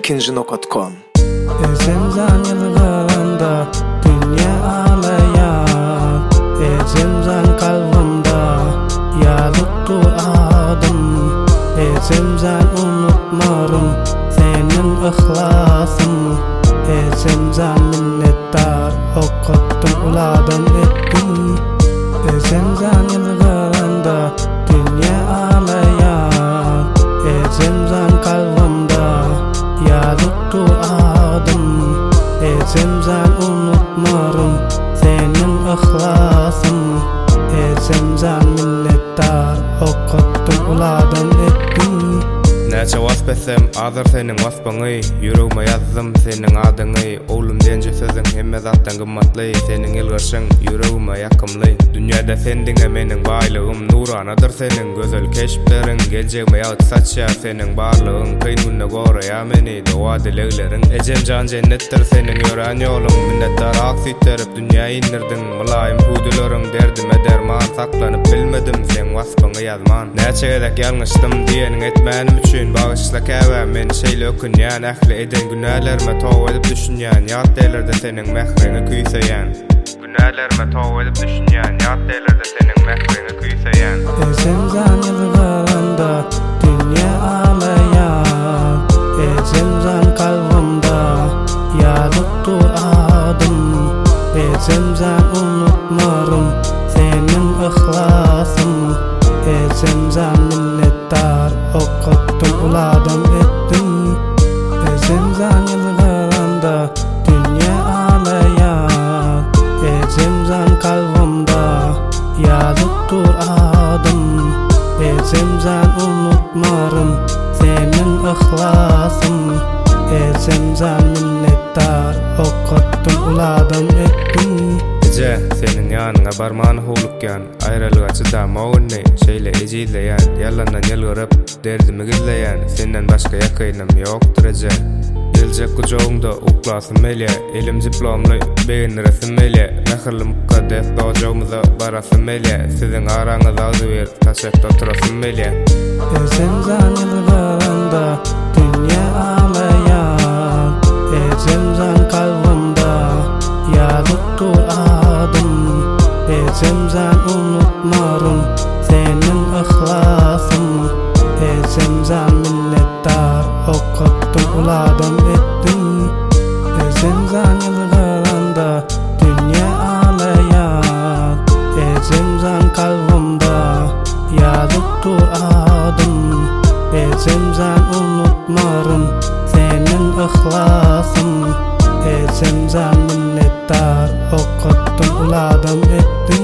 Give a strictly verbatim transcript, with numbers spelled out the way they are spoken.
ikinci nokta com. Ezemzan yıllarında dünya ağlayan, ezemzan kalbimde yalıktı adım. Ezemzan unutmarım senin ihlasın, ezemzan minnettar okuttum uladım ettim. Ezemzan yıllarında dünya ağlayan, ezemzan kalbimde yalıktı adım. Ezemzan unutmarım senin ihlasın, ezemzan minnettar okuttum uladım ettim. Näçe wasbetsem azar senin wasbaňy, ýüregime ýazdım senin adyňy. Oglum dence sözüň hemme zatdan gymmatly, senin ilgirşiň ýüregime ýakymly. Dünýäde sendiňe meniň baýlygym nuranadyr senin gözel keşpleriň. Geljegime ýaty saçýar senin barlygyň, kyngyna goraya meni dowa dilegleriň. Ejemjan jennetdir senin ýören ýolun, minnettar aksiterip dünýäi indirdiň. Mylaýym hudulary derdime derman saklanyp bilmedim sen wasbaňy ýazman. Näçe gezek ýalňyşdym diýeniň etmänim üçin bağışla käbä meni şeýle ökünýän, ähli eden günälerime tawba edip düşünýän, ýat deýlerde senin mähreňe küýseýän. Günälerime tawba edip düşünýän, ýat deýlerde senin mähreňe küýseýän. Ezemzan yıllarında dünya ağlayan, ezemzan kalbimde yalıktı adım. Ezemzan unutmarım senin ihlasın, ezemzan minnettar okuttum uladım ettim. Ezemzan yıllarında dünya ağlayan, ezemzan kalbimde yalıktır adım. Ezemzan unutmarım senin ihlasın, ezemzan minnettar okuttum uladım ettim. Ece senin ýanyňa barman howlukýan, aýralyga çydamagyny şeýle ejileýän, ýalandan ýylgyryp derdimi gizleýän, senden başga ýakynym ýokdur ece. Geljek gujogyňda uklasym mele, elim diplomly beýinresim mele, nähirlim kadef dojagymyza barasym mele, siziň araňyza ber taşakda oturasym mele. Ezemzan yıllarında dünya ağlayan, ezemzan kalbimde yalıktı adım. Ezemzan unutmarım senin ihlasın, ezemzan minnettar okuttum uladım ettim. Ezemzan yıllarında dünya ağlayan, ezemzan kalbimde yalıktı adım. Ezemzan unutmarım senin ihlasın, ezemzan minnettar okuttum uladım ettim.